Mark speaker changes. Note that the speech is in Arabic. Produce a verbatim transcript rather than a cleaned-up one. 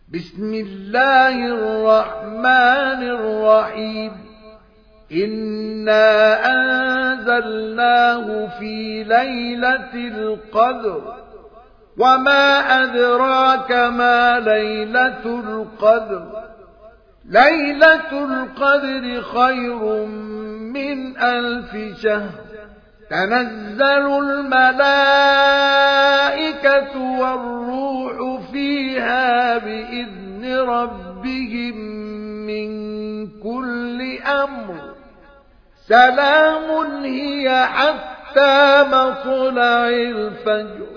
Speaker 1: بسم الله الرحمن الرحيم إنا أنزلناه في ليلة القدر وما أدراك ما ليلة القدر ليلة القدر خير من ألف شهر تنزل الملائكة والروح فيها بإذن ربهم من كل أمر سلام هي حتى مطلع الفجر